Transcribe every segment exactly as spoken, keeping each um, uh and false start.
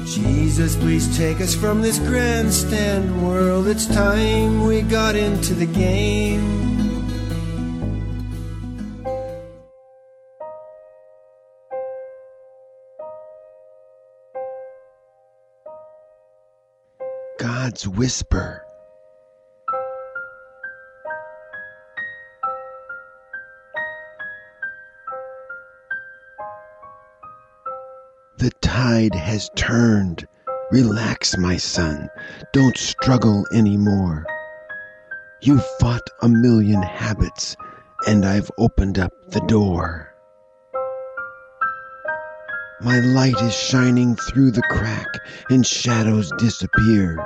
Jesus, please take us from this grandstand world. It's time we got into the game. God's whisper. The tide has turned. Relax, my son. Don't struggle anymore. You've fought a million habits, and I've opened up the door. My light is shining through the crack, and shadows disappear.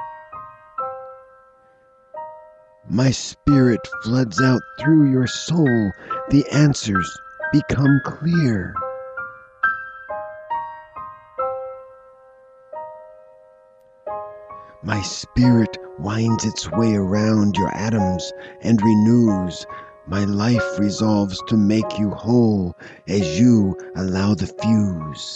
My spirit floods out through your soul. The answers become clear. My spirit winds its way around your atoms and renews. My life resolves to make you whole as you allow the fuse.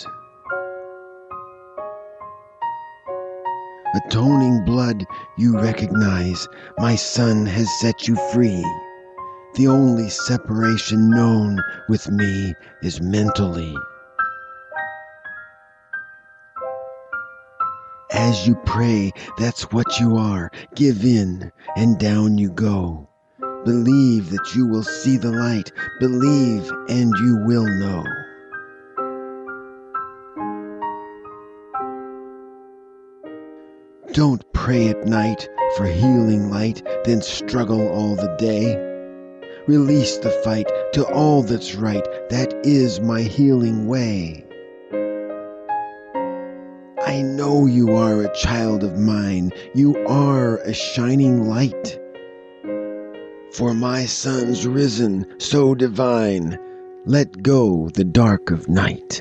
Atoning blood you recognize, my son has set you free. The only separation known with me is mentally. As you pray, that's what you are. Give in, and down you go. Believe that you will see the light. Believe, and you will know. Don't pray at night for healing light, then struggle all the day. Release the fight to all that's right. That is my healing way. I know you are a child of mine. You are a shining light. For my son's risen, so divine. Let go the dark of night.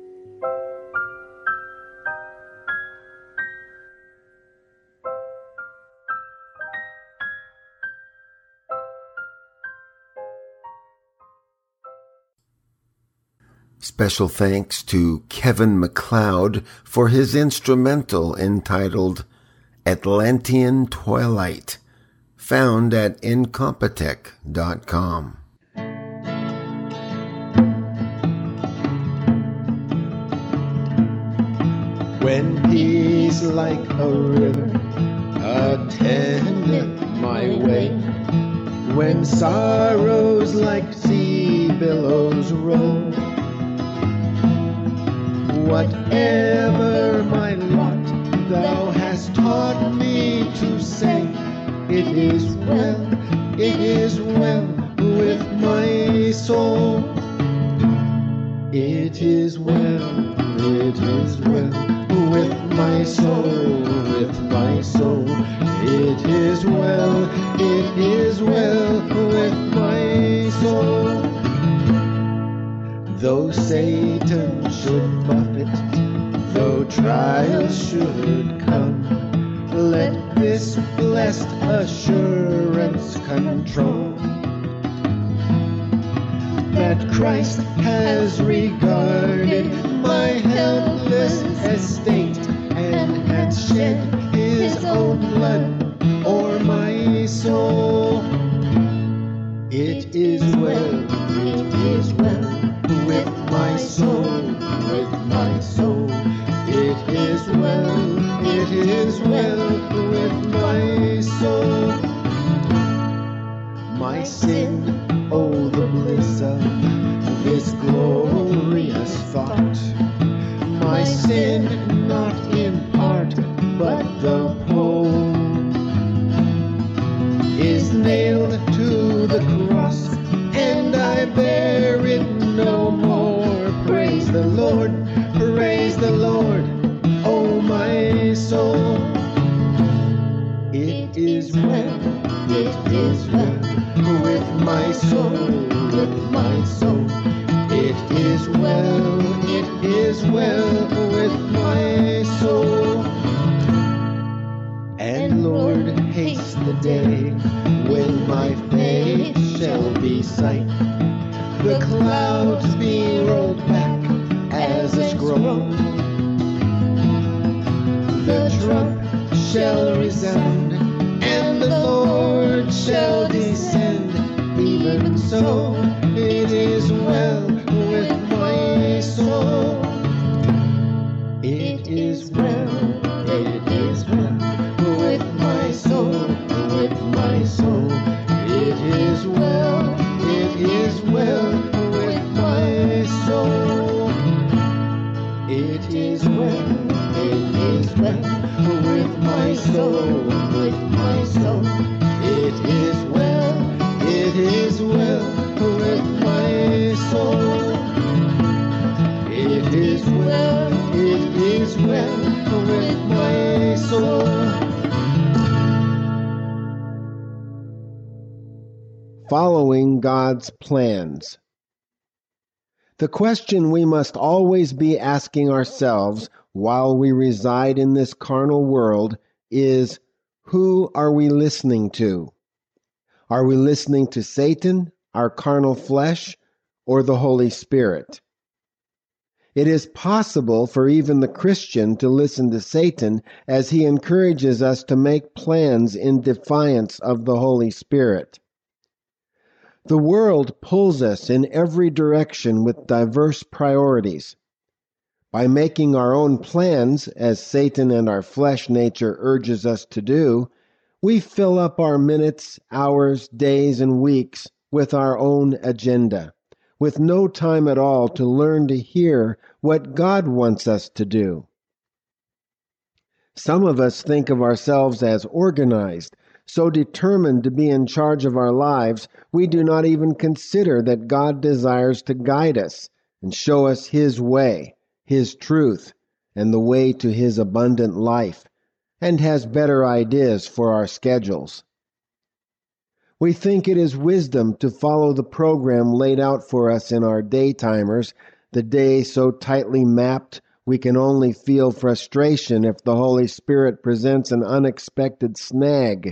Special thanks to Kevin MacLeod for his instrumental entitled Atlantean Twilight, found at incompetech dot com. When peace like a river attendeth my way, when sorrows like sea billows roll, whatever my lot, thou hast taught me to say, it is well, it is well with my soul. It is well, it is well with my soul, with my soul. It is well, it is well with my soul. Though Satan should buffet, though trials should come, let this blessed assurance control, that Christ has regarded my helpless estate and has shed his own blood o'er my soul. It is well, it is well with my soul, with my soul. It is well, it is well with my soul. My sin, oh the bliss of this glorious thought. My sin not in part, but the whole, is nailed to the cross, and I bear it no more. Praise the Lord, praise the Lord, oh my soul. It is well, it is well with my soul, with my soul. It is well, it is well with my soul. And Lord, haste the day when my faith shall be sight, the clouds be rolled back as a scroll, trump shall resound, and the Lord shall descend. Even so, it is well with my soul. It is well, it is well with my soul, with my soul. It is well, it is well with my soul. It is well, it is well with my soul, with my soul. It is well, it is well with my soul. It is well, it is well with my soul. Following God's plans. The question we must always be asking ourselves while we reside in this carnal world is, who are we listening to? Are we listening to Satan, our carnal flesh, or the Holy Spirit? It is possible for even the Christian to listen to Satan as he encourages us to make plans in defiance of the Holy Spirit. The world pulls us in every direction with diverse priorities. By making our own plans, as Satan and our flesh nature urges us to do, we fill up our minutes, hours, days, and weeks with our own agenda, with no time at all to learn to hear what God wants us to do. Some of us think of ourselves as organized, so determined to be in charge of our lives, we do not even consider that God desires to guide us and show us His way, His truth, and the way to His abundant life, and has better ideas for our schedules. We think it is wisdom to follow the program laid out for us in our day timers, the day so tightly mapped we can only feel frustration if the Holy Spirit presents an unexpected snag.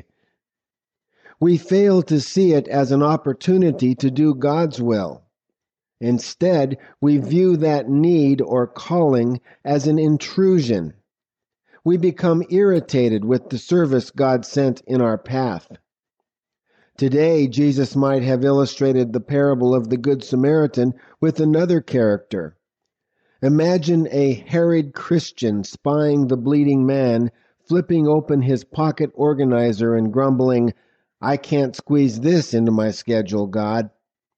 We fail to see it as an opportunity to do God's will. Instead, we view that need or calling as an intrusion. We become irritated with the service God sent in our path. Today, Jesus might have illustrated the parable of the Good Samaritan with another character. Imagine a harried Christian spying the bleeding man, flipping open his pocket organizer and grumbling, "I can't squeeze this into my schedule, God."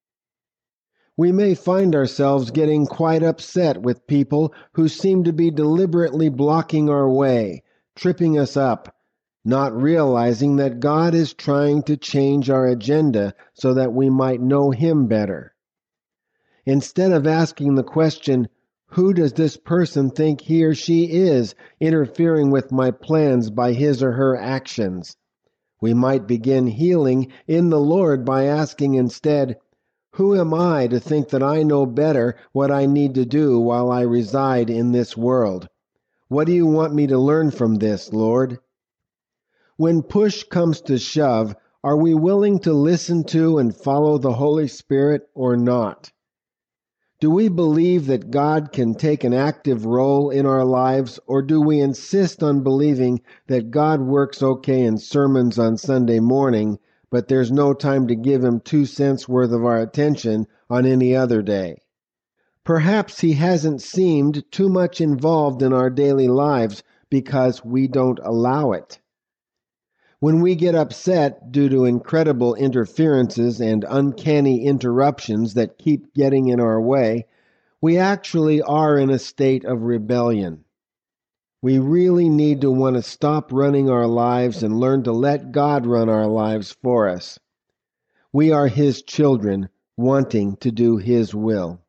We may find ourselves getting quite upset with people who seem to be deliberately blocking our way, tripping us up, not realizing that God is trying to change our agenda so that we might know Him better. Instead of asking the question, who does this person think he or she is, interfering with my plans by his or her actions? We might begin healing in the Lord by asking instead, who am I to think that I know better what I need to do while I reside in this world? What do you want me to learn from this, Lord? When push comes to shove, are we willing to listen to and follow the Holy Spirit or not? Do we believe that God can take an active role in our lives, or do we insist on believing that God works okay in sermons on Sunday morning, but there's no time to give Him two cents worth of our attention on any other day? Perhaps He hasn't seemed too much involved in our daily lives because we don't allow it. When we get upset due to incredible interferences and uncanny interruptions that keep getting in our way, we actually are in a state of rebellion. We really need to want to stop running our lives and learn to let God run our lives for us. We are His children, wanting to do His will.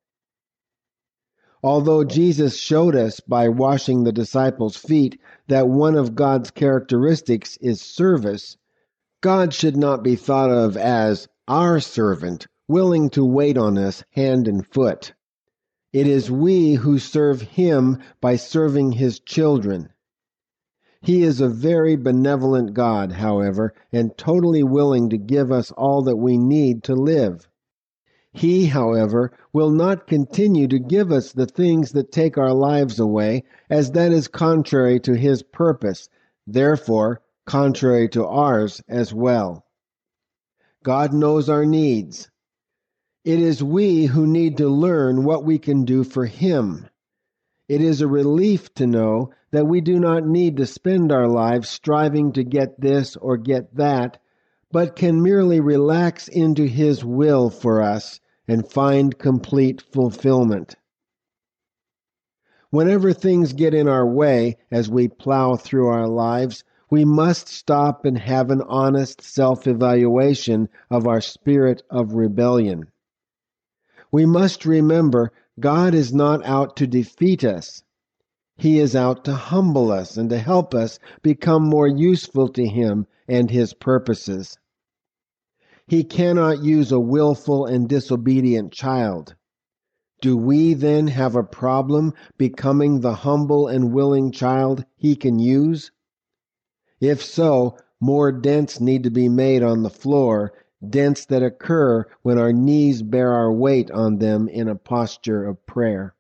Although Jesus showed us by washing the disciples' feet that one of God's characteristics is service, God should not be thought of as our servant, willing to wait on us hand and foot. It is we who serve Him by serving His children. He is a very benevolent God, however, and totally willing to give us all that we need to live. He, however, will not continue to give us the things that take our lives away, as that is contrary to His purpose, therefore contrary to ours as well. God knows our needs. It is we who need to learn what we can do for Him. It is a relief to know that we do not need to spend our lives striving to get this or get that, but can merely relax into His will for us and find complete fulfillment. Whenever things get in our way as we plow through our lives, we must stop and have an honest self-evaluation of our spirit of rebellion. We must remember God is not out to defeat us. He is out to humble us and to help us become more useful to Him and His purposes. He cannot use a willful and disobedient child. Do we then have a problem becoming the humble and willing child He can use? If so, more dents need to be made on the floor, dents that occur when our knees bear our weight on them in a posture of prayer.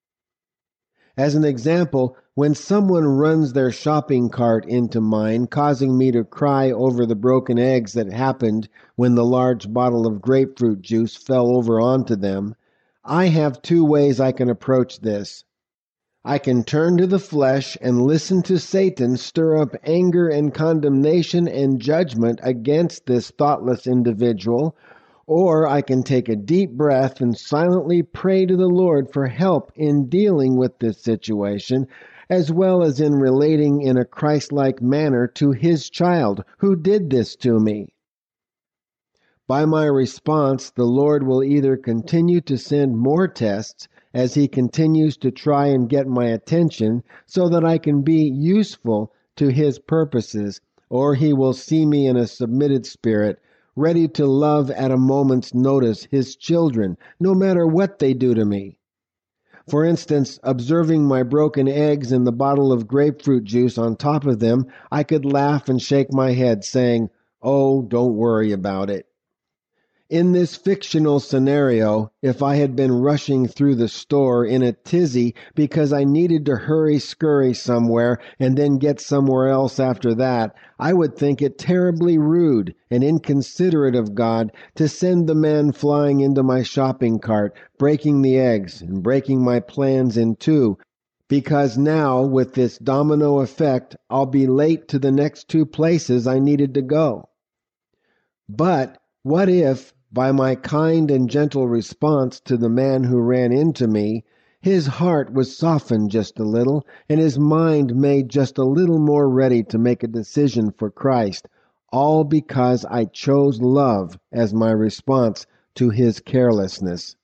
As an example, when someone runs their shopping cart into mine, causing me to cry over the broken eggs that happened when the large bottle of grapefruit juice fell over onto them, I have two ways I can approach this. I can turn to the flesh and listen to Satan stir up anger and condemnation and judgment against this thoughtless individual, or I can take a deep breath and silently pray to the Lord for help in dealing with this situation, as well as in relating in a Christ-like manner to His child who did this to me. By my response, the Lord will either continue to send more tests as He continues to try and get my attention so that I can be useful to His purposes, or He will see me in a submitted spirit, ready to love at a moment's notice His children, no matter what they do to me. For instance, observing my broken eggs and the bottle of grapefruit juice on top of them, I could laugh and shake my head, saying, "Oh, don't worry about it." In this fictional scenario, if I had been rushing through the store in a tizzy because I needed to hurry-scurry somewhere and then get somewhere else after that, I would think it terribly rude and inconsiderate of God to send the man flying into my shopping cart, breaking the eggs and breaking my plans in two, because now, with this domino effect, I'll be late to the next two places I needed to go. But what if, by my kind and gentle response to the man who ran into me, his heart was softened just a little, and his mind made just a little more ready to make a decision for Christ, all because I chose love as my response to his carelessness?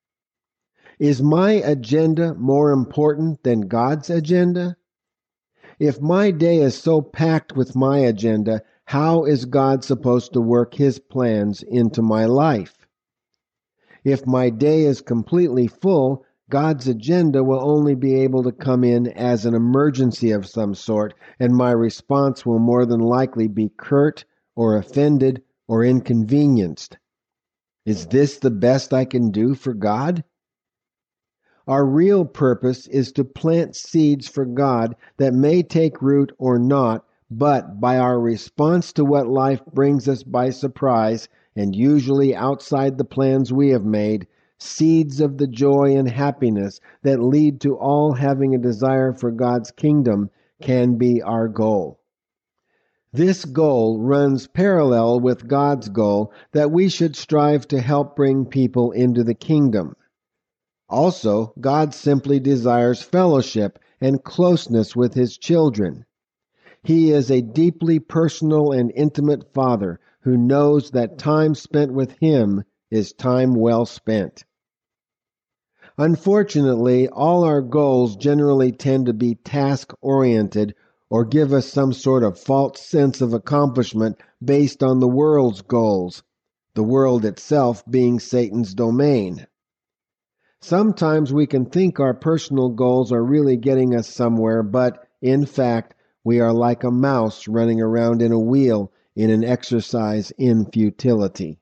Is my agenda more important than God's agenda? If my day is so packed with my agenda, how is God supposed to work His plans into my life? If my day is completely full, God's agenda will only be able to come in as an emergency of some sort, and my response will more than likely be curt or offended or inconvenienced. Is this the best I can do for God? Our real purpose is to plant seeds for God that may take root or not, but by our response to what life brings us by surprise, and usually outside the plans we have made, seeds of the joy and happiness that lead to all having a desire for God's kingdom can be our goal. This goal runs parallel with God's goal that we should strive to help bring people into the kingdom. Also, God simply desires fellowship and closeness with His children. He is a deeply personal and intimate Father who knows that time spent with Him is time well spent. Unfortunately, all our goals generally tend to be task-oriented or give us some sort of false sense of accomplishment based on the world's goals, the world itself being Satan's domain. Sometimes we can think our personal goals are really getting us somewhere, but, in fact, we are like a mouse running around in a wheel in an exercise in futility.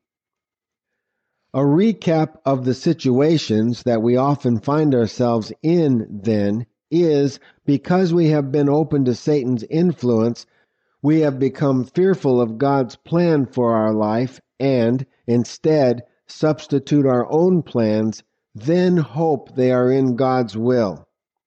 A recap of the situations that we often find ourselves in, then, is, because we have been open to Satan's influence, we have become fearful of God's plan for our life and, instead, substitute our own plans, then hope they are in God's will.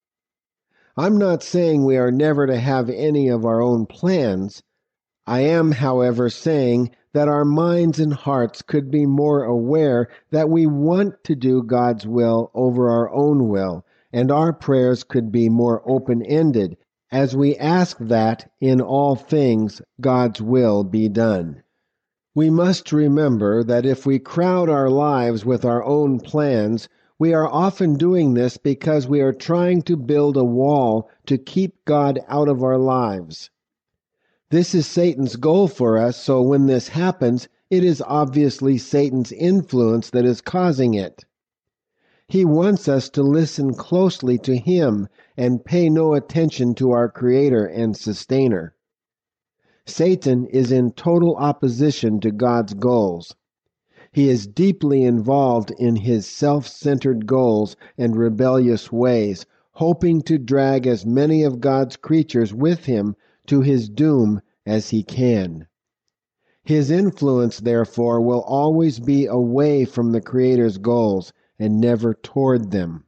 I'm not saying we are never to have any of our own plans. I am, however, saying that our minds and hearts could be more aware that we want to do God's will over our own will, and our prayers could be more open-ended as we ask that, in all things, God's will be done. We must remember that if we crowd our lives with our own plans, we are often doing this because we are trying to build a wall to keep God out of our lives. This is Satan's goal for us, so when this happens, it is obviously Satan's influence that is causing it. He wants us to listen closely to him and pay no attention to our Creator and Sustainer. Satan is in total opposition to God's goals. He is deeply involved in his self-centered goals and rebellious ways, hoping to drag as many of God's creatures with him to his doom as he can. His influence, therefore, will always be away from the Creator's goals and never toward them.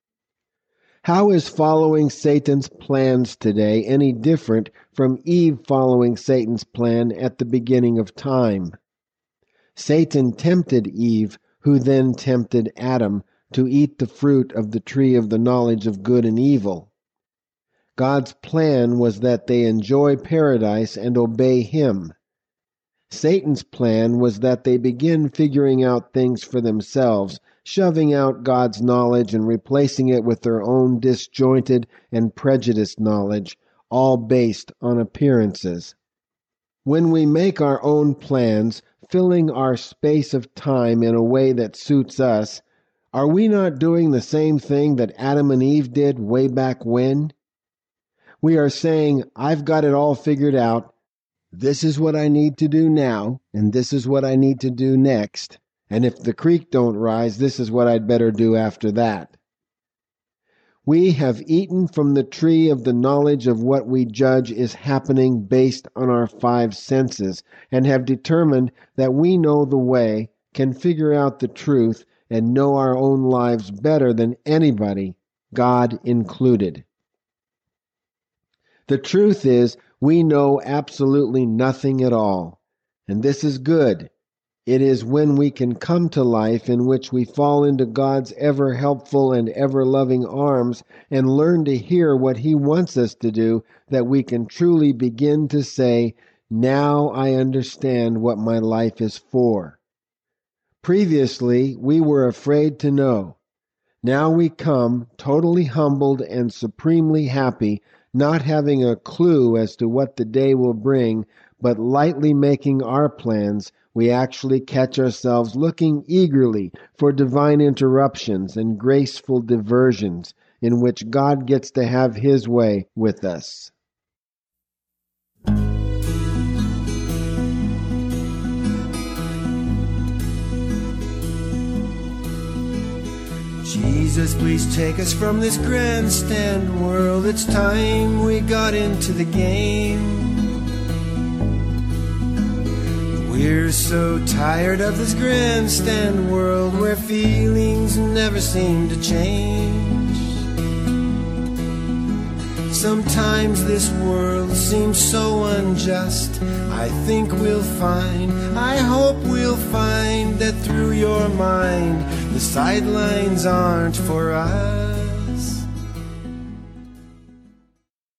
How is following Satan's plans today any different from Eve following Satan's plan at the beginning of time? Satan tempted Eve, who then tempted Adam, to eat the fruit of the tree of the knowledge of good and evil. God's plan was that they enjoy paradise and obey him. Satan's plan was that they begin figuring out things for themselves, shoving out God's knowledge and replacing it with their own disjointed and prejudiced knowledge, all based on appearances. When we make our own plans, filling our space of time in a way that suits us, are we not doing the same thing that Adam and Eve did way back when? We are saying, I've got it all figured out. This is what I need to do now, and this is what I need to do next. And if the creek don't rise, this is what I'd better do after that. We have eaten from the tree of the knowledge of what we judge is happening based on our five senses, and have determined that we know the way, can figure out the truth, and know our own lives better than anybody, God included. The truth is, we know absolutely nothing at all, and this is good. It is when we can come to life in which we fall into God's ever-helpful and ever-loving arms and learn to hear what he wants us to do that we can truly begin to say, now I understand what my life is for. Previously, we were afraid to know. Now we come, totally humbled and supremely happy, not having a clue as to what the day will bring, but lightly making our plans. We actually catch ourselves looking eagerly for divine interruptions and graceful diversions in which God gets to have his way with us. Jesus, please take us from this grandstand world. It's time we got into the game. We're so tired of this grandstand world where feelings never seem to change. Sometimes this world seems so unjust. I think we'll find, I hope we'll find that through your mind the sidelines aren't for us.